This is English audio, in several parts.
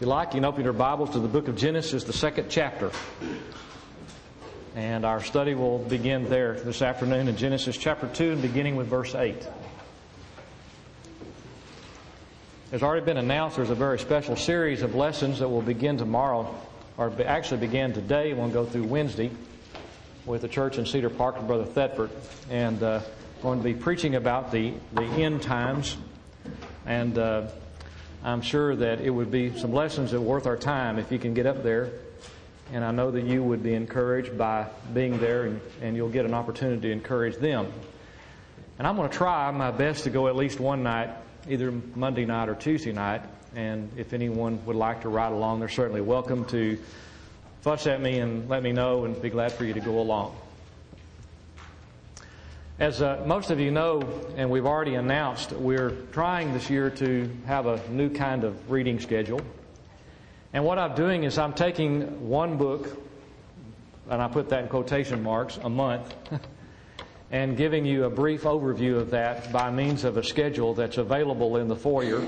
you like, you can open your Bibles to the book of Genesis, the second chapter. And our study will begin there this afternoon in Genesis chapter 2 and beginning with verse 8. There's already been announced there's a very special series of lessons that will begin tomorrow, or actually began today and will go through Wednesday with the church in Cedar Park with Brother Thetford. And going to be preaching about the end times. And I'm sure that it would be some lessons that are worth our time if you can get up there. And I know that you would be encouraged by being there, and you'll get an opportunity to encourage them. And I'm going to try my best to go at least one night, either Monday night or Tuesday night. And if anyone would like to ride along, they're certainly welcome to fuss at me and let me know, and be glad for you to go along. As most of you know, and we've already announced, we're trying this year to have a new kind of reading schedule. And what I'm doing is I'm taking one book, and I put that in quotation marks, a month, and giving you a brief overview of that by means of a schedule that's available in the foyer.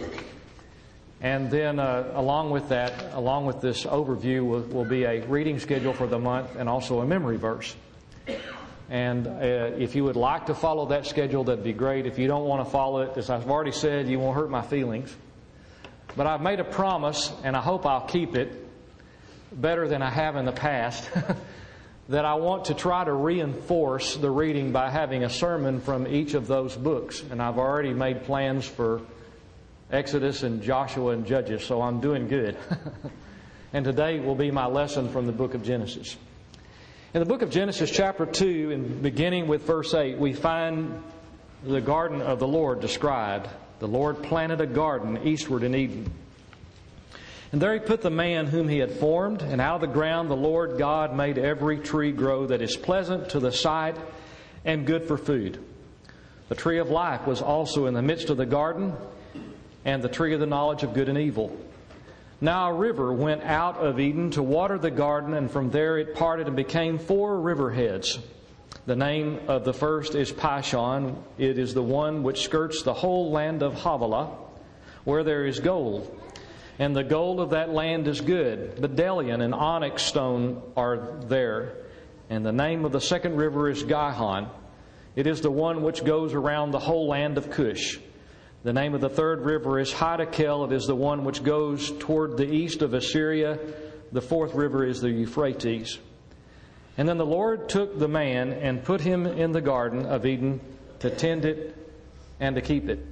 And then along with that, along with this overview, will be a reading schedule for the month and also a memory verse. And if you would like to follow that schedule, that'd be great. If you don't want to follow it, as I've already said, you won't hurt my feelings. But I've made a promise, and I hope I'll keep it better than I have in the past, that I want to try to reinforce the reading by having a sermon from each of those books. And I've already made plans for Exodus and Joshua and Judges, so I'm doing good. And today will be my lesson from the book of Genesis. In the book of Genesis chapter 2, and beginning with verse 8, we find the garden of the Lord described. The Lord planted a garden eastward in Eden. And there He put the man whom He had formed, and out of the ground the Lord God made every tree grow that is pleasant to the sight and good for food. The tree of life was also in the midst of the garden, and the tree of the knowledge of good and evil. Now a river went out of Eden to water the garden, and from there it parted and became 4 river heads. The name of the first is Pishon. It is the one which skirts the whole land of Havilah, where there is gold. And the gold of that land is good. Bdellium and onyx stone are there. And the name of the second river is Gihon. It is the one which goes around the whole land of Cush. The name of the third river is Hiddekel. It is the one which goes toward the east of Assyria. The fourth river is the Euphrates. And then the Lord took the man and put him in the garden of Eden to tend it and to keep it.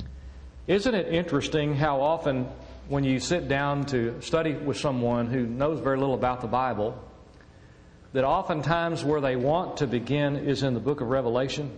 Isn't it interesting how often when you sit down to study with someone who knows very little about the Bible, that oftentimes where they want to begin is in the book of Revelation?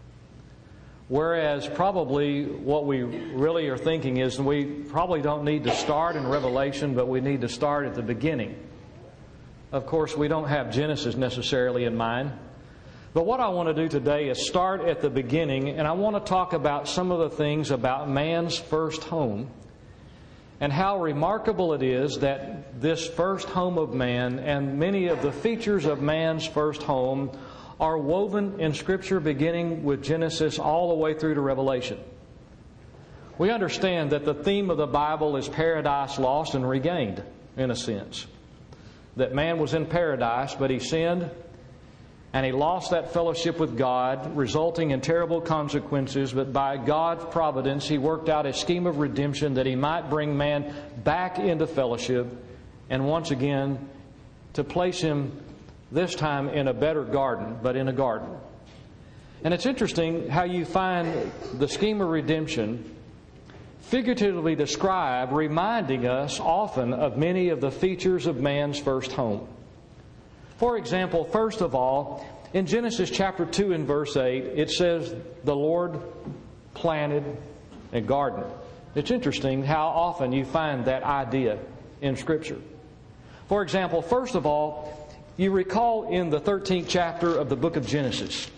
Whereas probably what we really are thinking is we probably don't need to start in Revelation, but we need to start at the beginning. Of course, we don't have Genesis necessarily in mind. But what I want to do today is start at the beginning, and I want to talk about some of the things about man's first home and how remarkable it is that this first home of man and many of the features of man's first home are woven in Scripture beginning with Genesis all the way through to Revelation. We understand that the theme of the Bible is paradise lost and regained, in a sense. That man was in paradise, but he sinned, and he lost that fellowship with God, resulting in terrible consequences. But by God's providence, He worked out a scheme of redemption that He might bring man back into fellowship, and once again to place him this time in a better garden, but in a garden. And it's interesting how you find the scheme of redemption figuratively described, reminding us often of many of the features of man's first home. For example, first of all, in Genesis chapter 2 and verse 8, it says, the Lord planted a garden. It's interesting how often you find that idea in Scripture. For example, first of all, you recall in the 13th chapter of the book of Genesis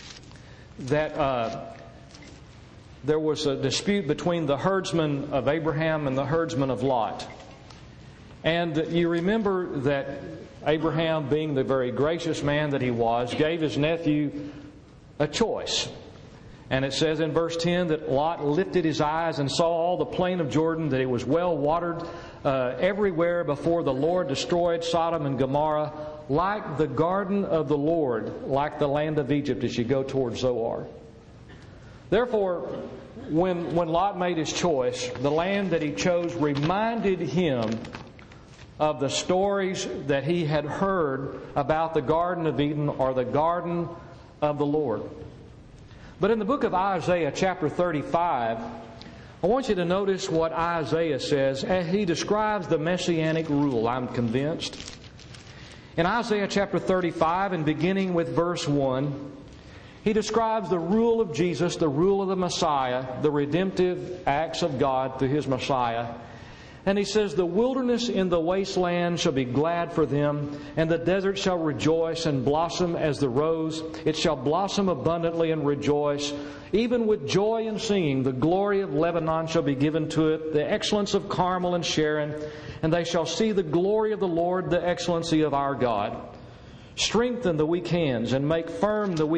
that there was a dispute between the herdsmen of Abraham and the herdsmen of Lot. And you remember that Abraham, being the very gracious man that he was, gave his nephew a choice. And it says in verse 10 that Lot lifted his eyes and saw all the plain of Jordan, that it was well watered everywhere before the Lord destroyed Sodom and Gomorrah, like the garden of the Lord, like the land of Egypt as you go towards Zoar. Therefore, when Lot made his choice, the land that he chose reminded him of the stories that he had heard about the Garden of Eden or the Garden of the Lord. But in the book of Isaiah, chapter 35, I want you to notice what Isaiah says as he describes the Messianic rule, I'm convinced. In Isaiah chapter 35, and beginning with verse 1, he describes the rule of Jesus, the rule of the Messiah, the redemptive acts of God through His Messiah. And he says, "The wilderness in the wasteland shall be glad for them, and the desert shall rejoice and blossom as the rose. It shall blossom abundantly and rejoice. Even with joy and singing, the glory of Lebanon shall be given to it, the excellence of Carmel and Sharon. And they shall see the glory of the Lord, the excellency of our God. Strengthen the weak hands and make firm the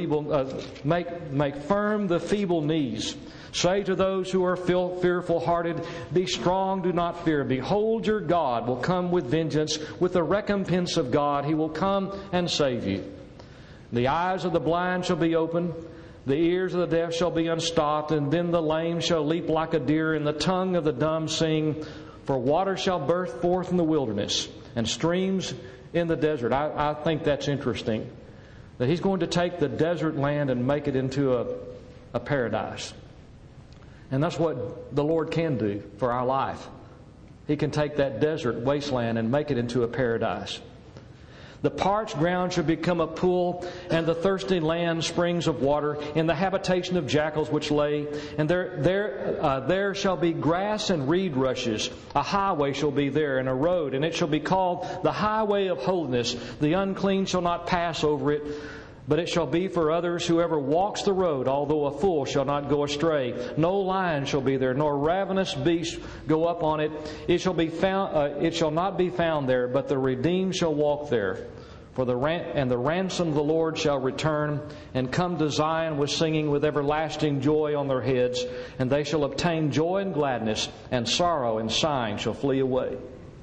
feeble knees. Say to those who are fearful-hearted, be strong, do not fear. Behold, your God will come with vengeance, with the recompense of God. He will come and save you. The eyes of the blind shall be opened, the ears of the deaf shall be unstopped, and then the lame shall leap like a deer, and the tongue of the dumb sing. For water shall burst forth in the wilderness, and streams in the desert." I think that's interesting, that He's going to take the desert land and make it into a paradise. And that's what the Lord can do for our life. He can take that desert wasteland and make it into a paradise. "The parched ground shall become a pool, and the thirsty land springs of water. In the habitation of jackals which lay, and there shall be grass and reed rushes. A highway shall be there, and a road, and it shall be called the highway of holiness. The unclean shall not pass over it, but it shall be for others. Whoever walks the road, although a fool, shall not go astray. No lion shall be there, nor ravenous beast go up on it. It shall not be found there, but the redeemed shall walk there. For the ransom of the Lord shall return, and come to Zion with singing, with everlasting joy on their heads. And they shall obtain joy and gladness, and sorrow and sighing shall flee away."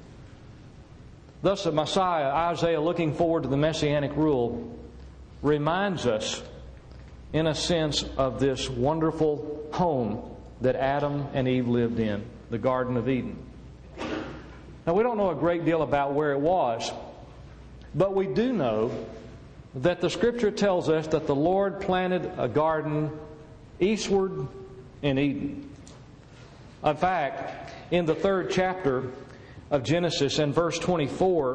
Thus the Messiah, Isaiah, looking forward to the Messianic rule, reminds us, in a sense, of this wonderful home that Adam and Eve lived in, the Garden of Eden. Now, we don't know a great deal about where it was, but we do know that the Scripture tells us that the Lord planted a garden eastward in Eden. In fact, in the 3rd chapter of Genesis, in verse 24,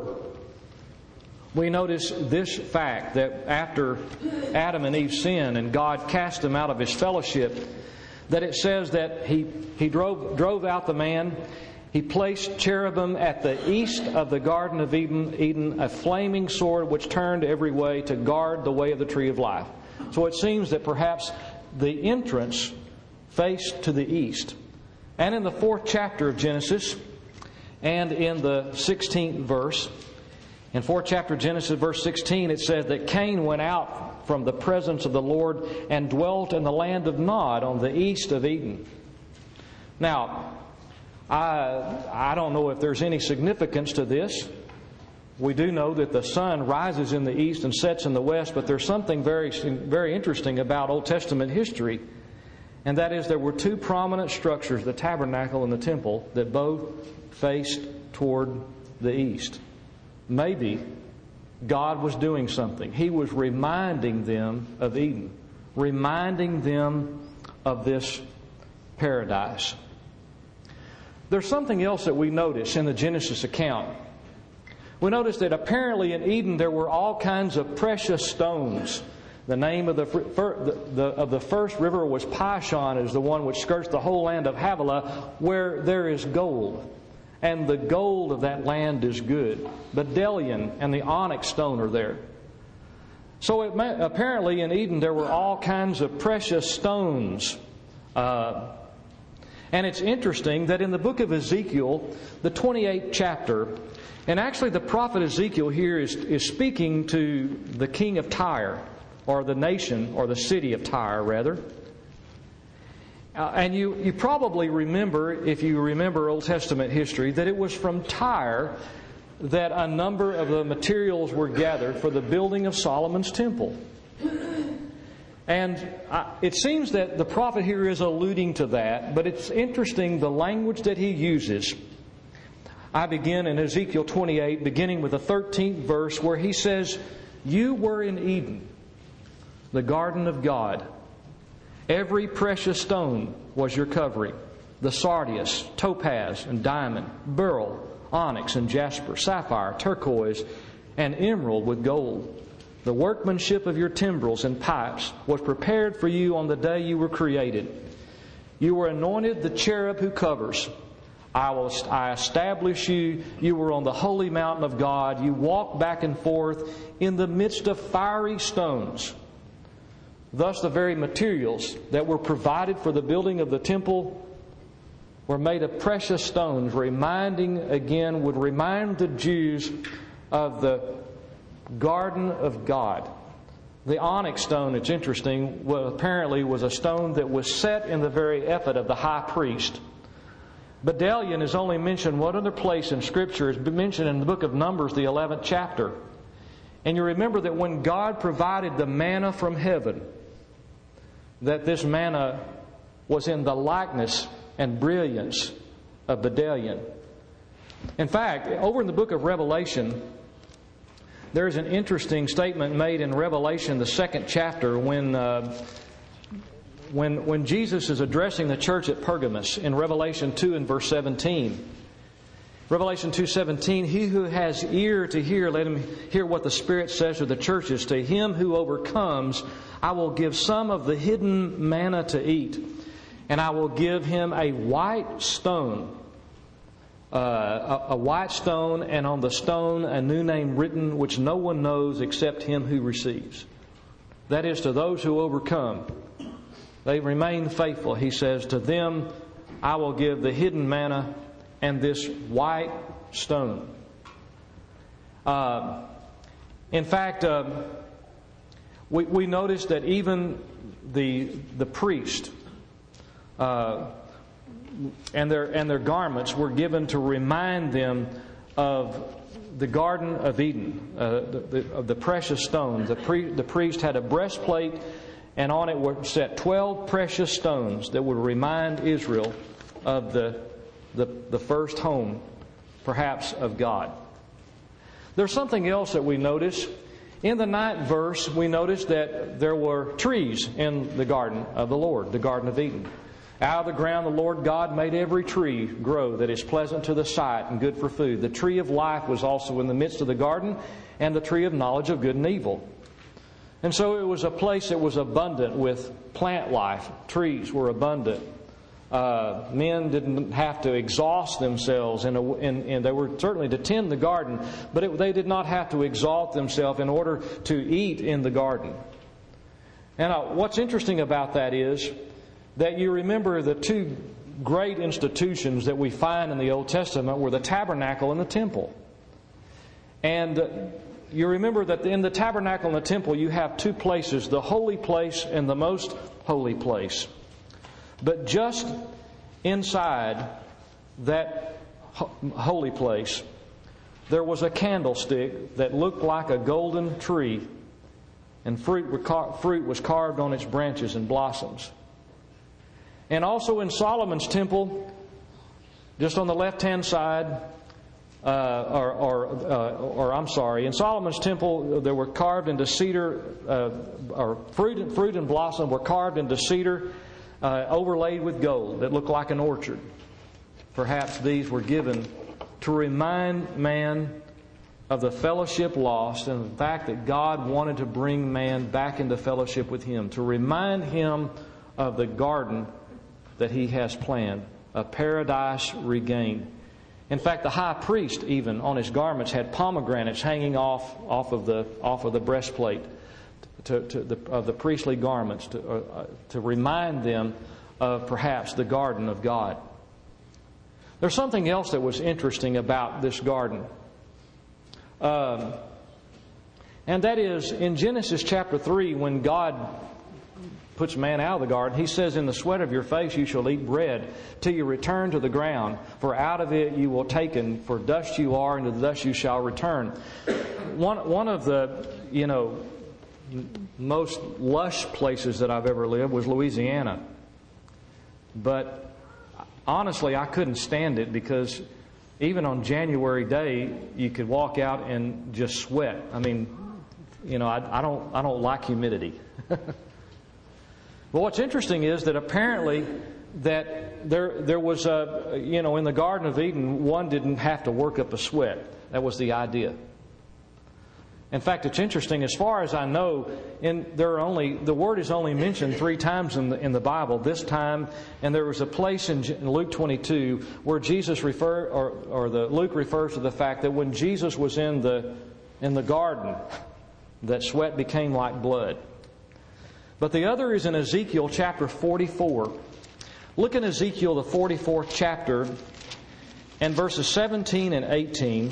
we notice this fact, that after Adam and Eve sinned and God cast them out of His fellowship, that it says that He drove out the man. He placed cherubim at the east of the Garden of Eden, a flaming sword which turned every way to guard the way of the tree of life. So it seems that perhaps the entrance faced to the east. And in the 4th chapter of Genesis, and in the 16th verse, in 4th chapter of Genesis, verse 16, it says that Cain went out from the presence of the Lord and dwelt in the land of Nod on the east of Eden. Now, I don't know if there's any significance to this. We do know that the sun rises in the east and sets in the west, but there's something very, very interesting about Old Testament history, and that is there were two prominent structures, the tabernacle and the temple, that both faced toward the east. Maybe God was doing something. He was reminding them of Eden, reminding them of this paradise. There's something else that we notice in the Genesis account. We notice that apparently in Eden there were all kinds of precious stones. The name of the first river was Pishon, is the one which skirts the whole land of Havilah, where there is gold. And the gold of that land is good. Bdellium and the onyx stone are there. So apparently in Eden there were all kinds of precious stones. And it's interesting that in the book of Ezekiel, the 28th chapter, and actually the prophet Ezekiel here is speaking to the king of Tyre, or the nation, or the city of Tyre rather. And you probably remember, if you remember Old Testament history, that it was from Tyre that a number of the materials were gathered for the building of Solomon's temple. And it seems that the prophet here is alluding to that, but it's interesting the language that he uses. I begin in Ezekiel 28, beginning with the 13th verse, where he says, "You were in Eden, the garden of God. Every precious stone was your covering, the sardius, topaz, and diamond, beryl, onyx, and jasper, sapphire, turquoise, and emerald with gold. The workmanship of your timbrels and pipes was prepared for you on the day you were created. You were anointed the cherub who covers. I establish you. You were on the holy mountain of God. You walked back and forth in the midst of fiery stones." Thus the very materials that were provided for the building of the temple were made of precious stones, would remind the Jews of the garden of God. The onyx stone, it's interesting, apparently was a stone that was set in the very ephod of the high priest. Bdellium is only mentioned one other place in Scripture. It's mentioned in the book of Numbers, the 11th chapter. And you remember that when God provided the manna from heaven, that this manna was in the likeness and brilliance of Bdellium. In fact, over in the book of Revelation, there's an interesting statement made in Revelation, the 2nd chapter, when Jesus is addressing the church at Pergamos in Revelation 2 and verse 17. Revelation 2:17, "He who has ear to hear, let him hear what the Spirit says to the churches. To him who overcomes, I will give some of the hidden manna to eat, and I will give him a white stone, and on the stone a new name written, which no one knows except him who receives." That is, to those who overcome. They remain faithful. He says, "To them I will give the hidden manna and this white stone." In fact, we notice that even the priest and their garments were given to remind them of the Garden of Eden, of the precious stones. The priest had a breastplate, and on it were set 12 precious stones that would remind Israel of the first home, perhaps, of God. There's something else that we notice. In the 9th verse, we notice that there were trees in the garden of the Lord, the Garden of Eden. "Out of the ground the Lord God made every tree grow that is pleasant to the sight and good for food. The tree of life was also in the midst of the garden, and the tree of knowledge of good and evil." And so it was a place that was abundant with plant life. Trees were abundant. Men didn't have to exhaust themselves, and they were certainly to tend the garden, but they did not have to exalt themselves in order to eat in the garden. And what's interesting about that is that you remember the two great institutions that we find in the Old Testament were the tabernacle and the temple. And you remember that in the tabernacle and the temple you have two places, the holy place and the most holy place. But just inside that holy place, there was a candlestick that looked like a golden tree, and fruit was carved on its branches and blossoms. And also in Solomon's temple, just on the left-hand side, in Solomon's temple, there were carved into cedar, or fruit and blossom were carved into cedar, overlaid with gold that looked like an orchard. Perhaps these were given to remind man of the fellowship lost and the fact that God wanted to bring man back into fellowship with Him, to remind him of the garden that He has planned, a paradise regained. In fact, the high priest even on his garments had pomegranates hanging off of the breastplate of the priestly garments to remind them of perhaps the garden of God. There's something else that was interesting about this garden. And that is in Genesis chapter 3, when God puts man out of the garden, He says, in the sweat of your face you shall eat bread till you return to the ground, for out of it you will taken, for dust you are, and to the dust you shall return. One of the, most lush places that I've ever lived was Louisiana. But honestly, I couldn't stand it because even on January day, you could walk out and just sweat. I mean, I don't like humidity. But what's interesting is that apparently that there was in the Garden of Eden, one didn't have to work up a sweat. That was the idea. In fact, it's interesting. As far as I know, the word is only mentioned 3 times in the Bible. This time, and there was a place in Luke 22 where Jesus Luke refers to the fact that when Jesus was in the garden, that sweat became like blood. But the other is in Ezekiel chapter 44. Look in Ezekiel, the 44th chapter, and verses 17 and 18.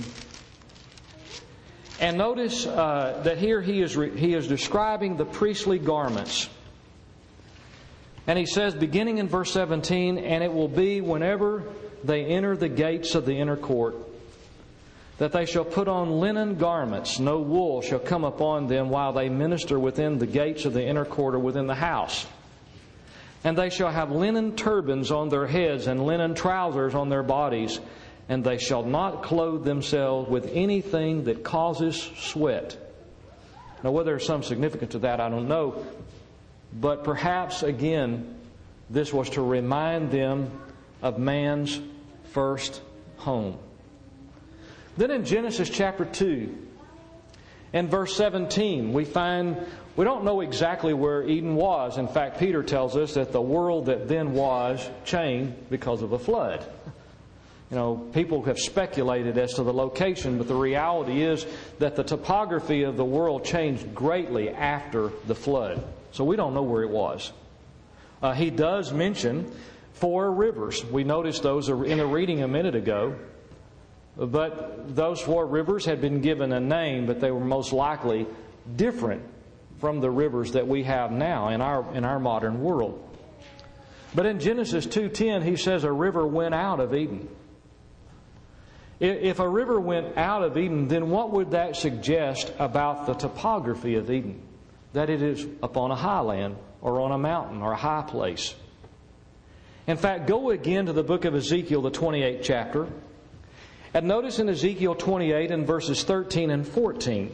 And notice that here he is describing the priestly garments. And he says, beginning in verse 17, and it will be whenever they enter the gates of the inner court, that they shall put on linen garments, no wool shall come upon them while they minister within the gates of the inner court or within the house. And they shall have linen turbans on their heads and linen trousers on their bodies, and they shall not clothe themselves with anything that causes sweat. Now, whether there's some significance to that, I don't know. But perhaps, again, this was to remind them of man's first home. Then in Genesis chapter 2, and verse 17, we don't know exactly where Eden was. In fact, Peter tells us that the world that then was changed because of a flood. People have speculated as to the location, but the reality is that the topography of the world changed greatly after the flood. So we don't know where it was. He does mention 4 rivers. We noticed those in a reading a minute ago. But those 4 rivers had been given a name, but they were most likely different from the rivers that we have now in our modern world. But in Genesis 2:10, he says a river went out of Eden. If a river went out of Eden, then what would that suggest about the topography of Eden? That it is upon a highland or on a mountain or a high place. In fact, go again to the book of Ezekiel, the 28th chapter. And notice in Ezekiel 28 and verses 13 and 14.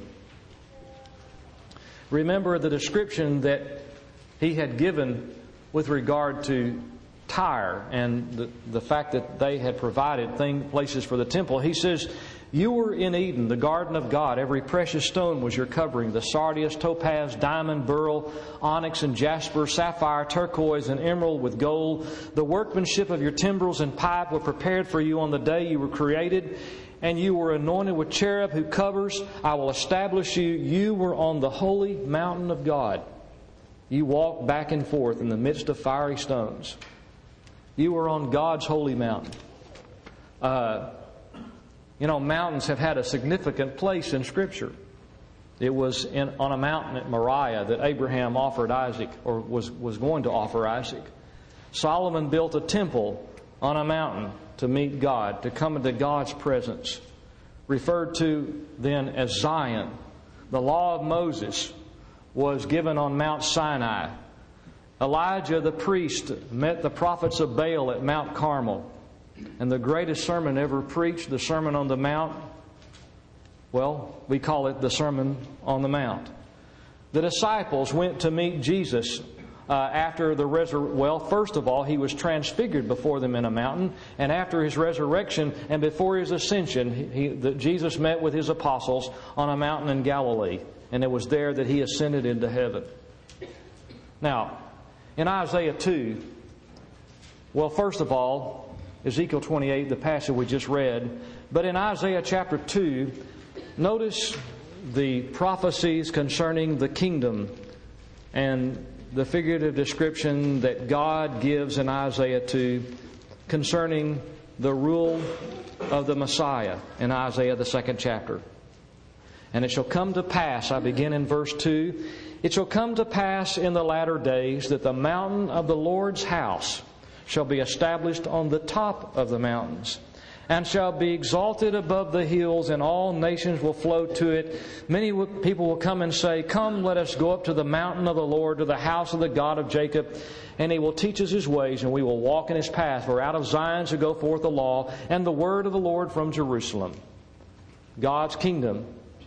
Remember the description that he had given with regard to Tyre and the fact that they had provided places for the temple. He says, you were in Eden, the garden of God. Every precious stone was your covering. The sardius, topaz, diamond, beryl, onyx and jasper, sapphire, turquoise and emerald with gold. The workmanship of your timbrels and pipe were prepared for you on the day you were created. And you were anointed with cherub who covers. I will establish you. You were on the holy mountain of God. You walked back and forth in the midst of fiery stones. You were on God's holy mountain. Mountains have had a significant place in Scripture. It was on a mountain at Moriah that Abraham offered Isaac, or was going to offer Isaac. Solomon built a temple on a mountain to meet God, to come into God's presence, referred to then as Zion. The law of Moses was given on Mount Sinai. Elijah the priest met the prophets of Baal at Mount Carmel. And the greatest sermon ever preached, the Sermon on the Mount, well, we call it the Sermon on the Mount. The disciples went to meet Jesus after the resurrection. Well, first of all, he was transfigured before them in a mountain. And after his resurrection and before his ascension, Jesus met with his apostles on a mountain in Galilee. And it was there that he ascended into heaven. Now, in Isaiah 2, well, first of all, Ezekiel 28, the passage we just read. But in Isaiah chapter 2, notice the prophecies concerning the kingdom and the figurative description that God gives in Isaiah 2 concerning the rule of the Messiah in Isaiah the 2nd chapter. And it shall come to pass, I begin in verse 2, it shall come to pass in the latter days that the mountain of the Lord's house shall be established on the top of the mountains, and shall be exalted above the hills, and all nations will flow to it. Many people will come and say, Come, let us go up to the mountain of the Lord, to the house of the God of Jacob, and He will teach us His ways, and we will walk in His path. For out of Zion shall go forth the law, and the word of the Lord from Jerusalem. God's kingdom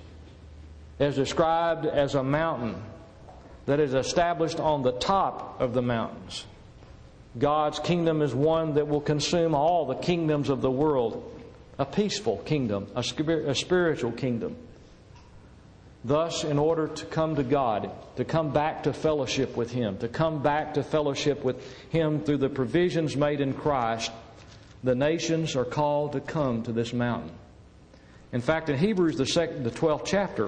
is described as a mountain that is established on the top of the mountains. God's kingdom is one that will consume all the kingdoms of the world. A peaceful kingdom, a spiritual kingdom. Thus, in order to come to God, to come back to fellowship with Him, to come back to fellowship with Him through the provisions made in Christ, the nations are called to come to this mountain. In fact, in Hebrews, the 12th chapter,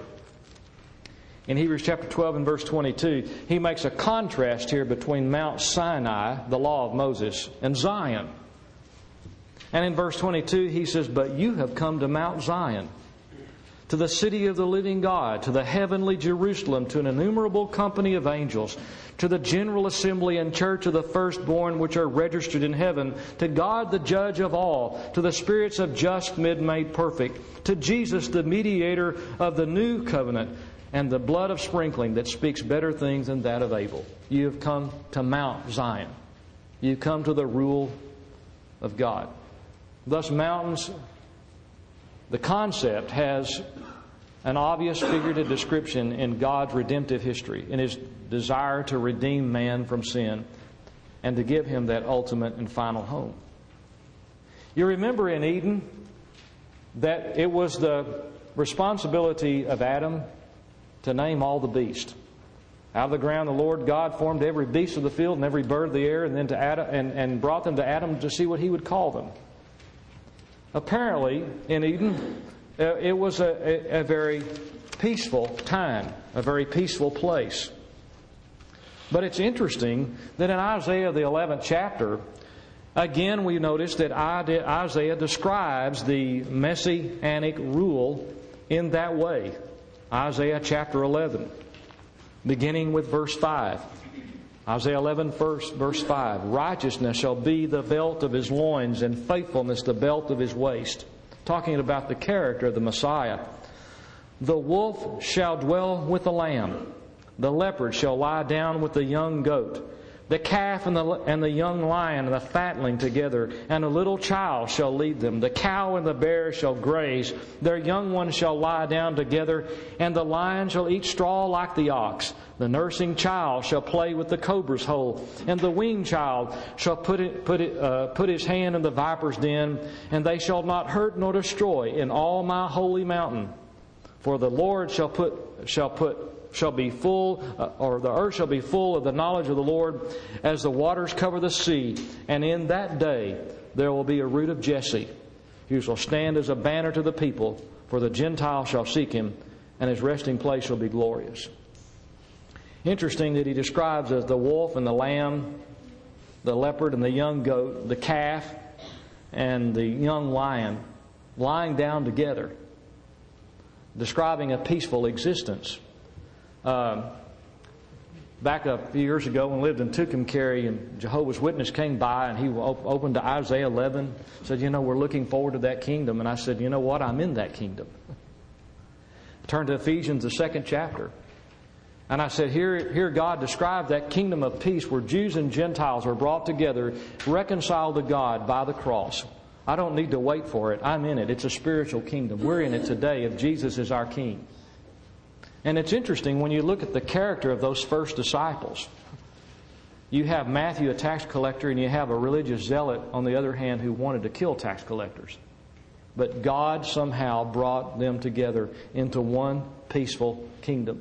in Hebrews chapter 12 and verse 22, he makes a contrast here between Mount Sinai, the law of Moses, and Zion. And in verse 22, he says, But you have come to Mount Zion, to the city of the living God, to the heavenly Jerusalem, to an innumerable company of angels, to the general assembly and church of the firstborn which are registered in heaven, to God the judge of all, to the spirits of just men made perfect, to Jesus the mediator of the new covenant, and the blood of sprinkling that speaks better things than that of Abel. You have come to Mount Zion. You've come to the rule of God. Thus, mountains, the concept has an obvious figurative description in God's redemptive history, in His desire to redeem man from sin and to give him that ultimate and final home. You remember in Eden that it was the responsibility of Adam to name all the beasts. Out of the ground the Lord God formed every beast of the field and every bird of the air, and then to Adam, and brought them to Adam to see what he would call them. Apparently, in Eden, it was a very peaceful time, a very peaceful place. But it's interesting that in Isaiah the 11th chapter, again we notice that Isaiah describes the messianic rule in that way. Isaiah chapter 11, beginning with verse 5. Isaiah 11, verse 5. Righteousness shall be the belt of his loins, and faithfulness the belt of his waist. Talking about the character of the Messiah. The wolf shall dwell with the lamb. The leopard shall lie down with the young goat. The calf and the young lion and the fatling together, and a little child shall lead them. The cow and the bear shall graze. Their young ones shall lie down together, and the lion shall eat straw like the ox. The nursing child shall play with the cobra's hole, and the weaned child shall put his hand in the viper's den, and they shall not hurt nor destroy in all my holy mountain. For the Lord shall be full, or the earth shall be full of the knowledge of the Lord, as the waters cover the sea. And in that day there will be a root of Jesse, who shall stand as a banner to the people. For the Gentiles shall seek him, and his resting place shall be glorious. Interesting that he describes as the wolf and the lamb, the leopard and the young goat, the calf and the young lion lying down together, describing a peaceful existence. Back a few years ago when we lived in Tucumcari, and Jehovah's Witness came by, and he opened to Isaiah 11, said, we're looking forward to that kingdom. And I said, you know what? I'm in that kingdom. Turn to Ephesians, the 2nd chapter. And I said, here God described that kingdom of peace where Jews and Gentiles are brought together, reconciled to God by the cross. I don't need to wait for it. I'm in it. It's a spiritual kingdom. We're in it today if Jesus is our King. And it's interesting when you look at the character of those first disciples. You have Matthew, a tax collector, and you have a religious zealot, on the other hand, who wanted to kill tax collectors. But God somehow brought them together into one peaceful kingdom.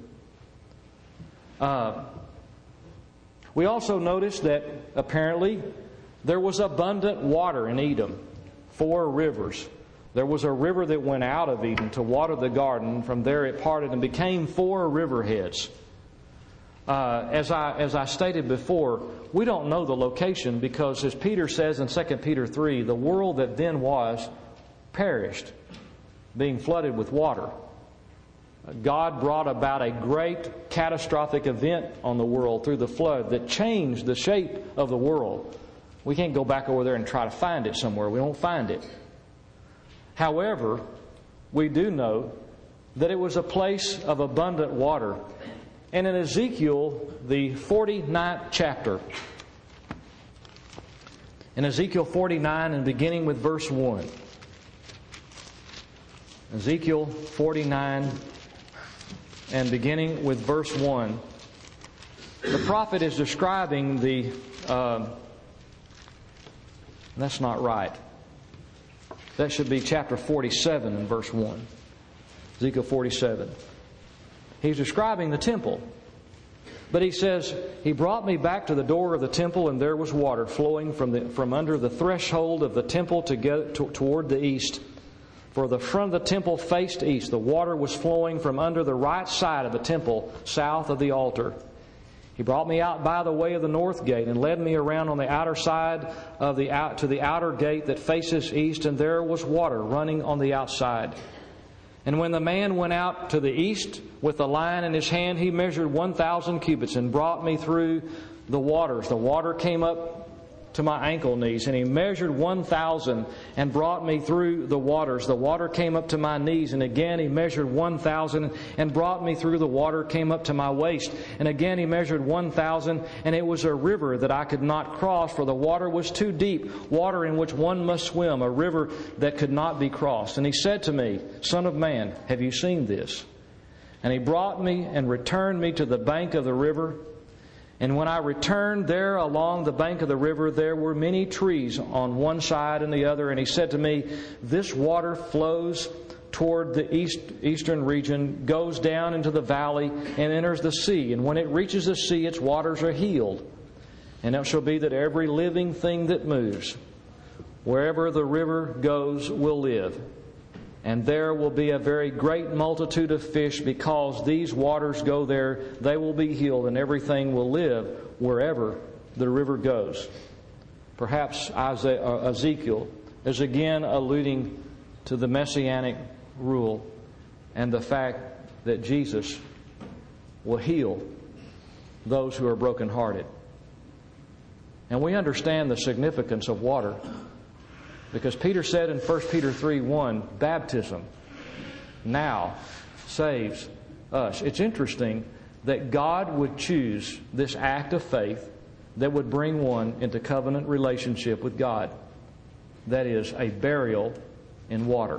We also notice that apparently there was abundant water in Edom, 4 rivers. There was a river that went out of Eden to water the garden. From there it parted and became 4 riverheads. As I stated before, we don't know the location because, as Peter says in 2 Peter 3, the world that then was perished, being flooded with water. God brought about a great catastrophic event on the world through the flood that changed the shape of the world. We can't go back over there and try to find it somewhere. We won't find it. However, we do know that it was a place of abundant water. And in Ezekiel, the 49th chapter, in Ezekiel 49 and beginning with verse 1, Ezekiel 49 and beginning with verse 1, the prophet is describing the... that's not right. That should be chapter 47 and verse 1. Ezekiel 47. He's describing the temple. But he says, He brought me back to the door of the temple, and there was water flowing from under the threshold of the temple toward the east. For the front of the temple faced east. The water was flowing from under the right side of the temple, south of the altar. He brought me out by the way of the north gate and led me around on the outer side of to the outer gate that faces east, and there was water running on the outside. And when the man went out to the east with the line in his hand, he measured 1,000 cubits and brought me through the waters. The water came up to my ankle knees, and he measured 1,000 and brought me through the waters. The water came up to my knees, and again he measured 1,000 and brought me through the water, came up to my waist. And again he measured 1,000, and it was a river that I could not cross, for the water was too deep, water in which one must swim, a river that could not be crossed. And he said to me, Son of man, have you seen this? And he brought me and returned me to the bank of the river. And when I returned there along the bank of the river, there were many trees on one side and the other. And he said to me, This water flows toward the eastern region, goes down into the valley, and enters the sea. And when it reaches the sea, its waters are healed. And it shall be that every living thing that moves, wherever the river goes, will live. And there will be a very great multitude of fish, because these waters go there. They will be healed, and everything will live wherever the river goes. Perhaps Ezekiel is again alluding to the messianic rule and the fact that Jesus will heal those who are brokenhearted. And we understand the significance of water, because Peter said in 1 Peter 3:1, baptism now saves us. It's interesting that God would choose this act of faith that would bring one into covenant relationship with God. That is, a burial in water.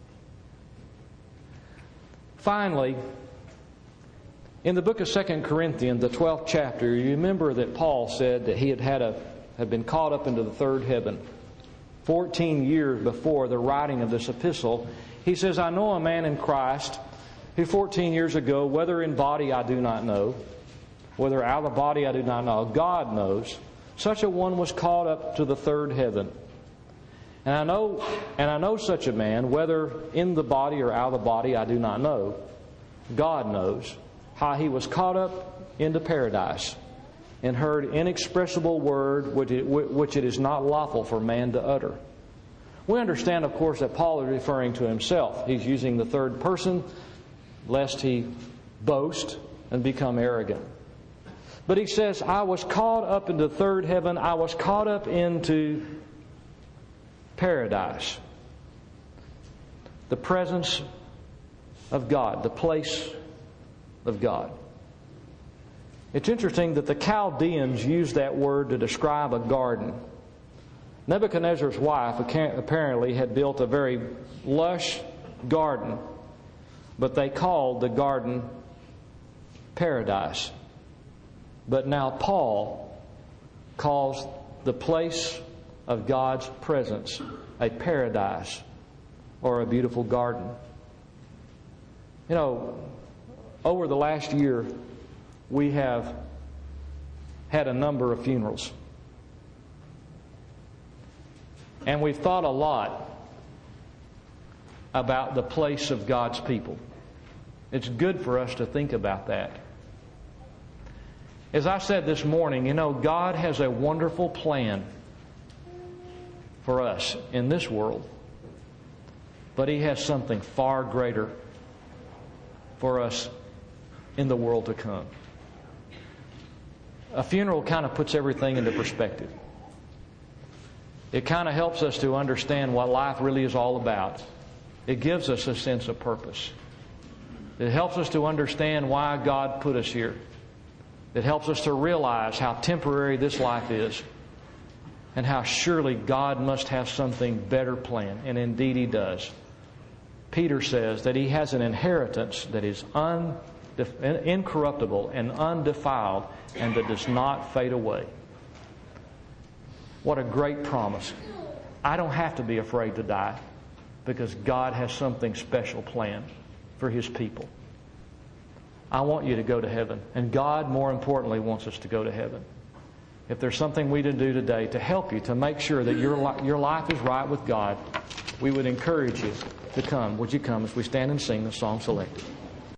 Finally, in the book of 2 Corinthians, the 12th chapter, you remember that Paul said that he had been caught up into the third heaven 14 years before the writing of this epistle. He says, I know a man in Christ who 14 years ago, whether in body I do not know, whether out of the body I do not know, God knows, such a one was caught up to the third heaven. And I know such a man, whether in the body or out of the body I do not know. God knows how he was caught up into paradise and heard inexpressible word which it is not lawful for man to utter. We understand, of course, that Paul is referring to himself. He's using the third person lest he boast and become arrogant. But he says, I was caught up into third heaven. I was caught up into paradise. The presence of God, the place of God. It's interesting that the Chaldeans used that word to describe a garden. Nebuchadnezzar's wife apparently had built a very lush garden, but they called the garden paradise. But now Paul calls the place of God's presence a paradise or a beautiful garden. You know, over the last year, we have had a number of funerals. And we've thought a lot about the place of God's people. It's good for us to think about that. As I said this morning, you know, God has a wonderful plan for us in this world. But He has something far greater for us in the world to come. A funeral kind of puts everything into perspective. It kind of helps us to understand what life really is all about. It gives us a sense of purpose. It helps us to understand why God put us here. It helps us to realize how temporary this life is and how surely God must have something better planned. And indeed He does. Peter says that he has an inheritance that is incorruptible and undefiled and that does not fade away. What a great promise. I don't have to be afraid to die because God has something special planned for His people. I want you to go to heaven, and God, more importantly, wants us to go to heaven. If there's something we can do today to help you, to make sure that your life is right with God, we would encourage you to come. Would you come as we stand and sing the song selected?